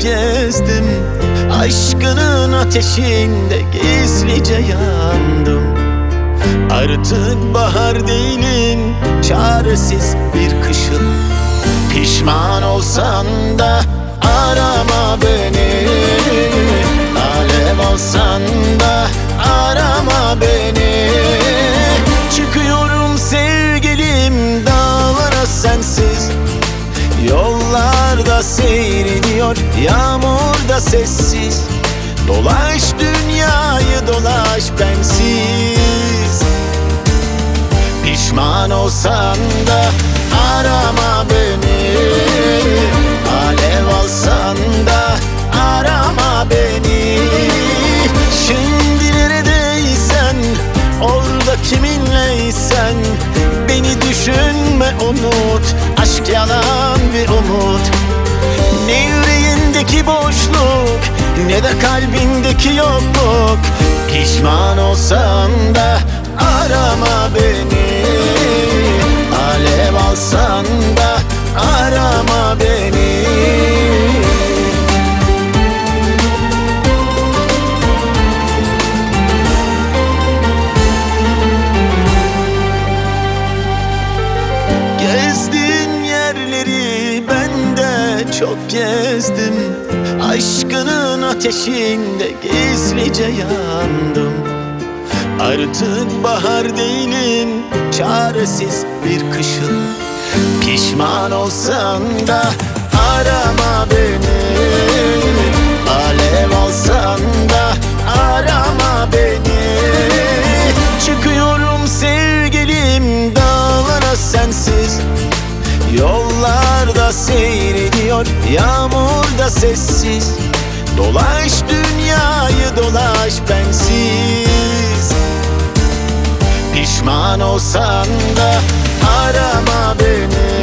çok gezdim, aşkının ateşinde gizlice yandım. Artık bahar değilim, çaresiz bir kışım. Pişman olsan da arama beni, alev olsan da arama beni. Çıkıyorum sevgilim dağlara sensiz, yollarda seyrediyor yağmurda sessiz. Dolaş dünyayı dolaş bensiz. Pişman olsan da arama beni, alev olsan da arama beni. Şimdi neredeysen, orada kiminleysen, beni düşünme unut, aşk yalan bir umut. Ne yüreğindeki boşluk, ne de kalbindeki yokluk. Pişman olsan da arama beni, alev alsan da arama beni. Gezdiğin yerleri ben de çok gezdim, aşkının ateşinde gizlice yandım. Artık bahar değilim, çaresiz bir kışım. Pişman olsan da arama beni, alev alsan da arama beni. Çıkıyorum sevgilim dağlara sensiz, yollarda seyrediyor yağmurda sessiz. Dolaş dünyayı dolaş bensiz. Pişman olsan da arama beni,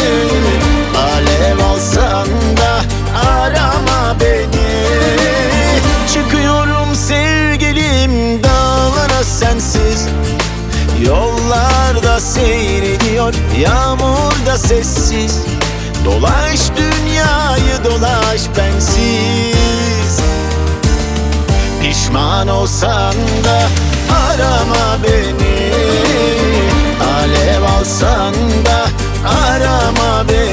alev alsan da arama beni. Çıkıyorum sevgilim dağlara sensiz, yollarda seyrediyor yağmurda sessiz. Dolaş dünyayı dolaş bensiz. Pişman olsan da arama beni, alev alsan da arama beni.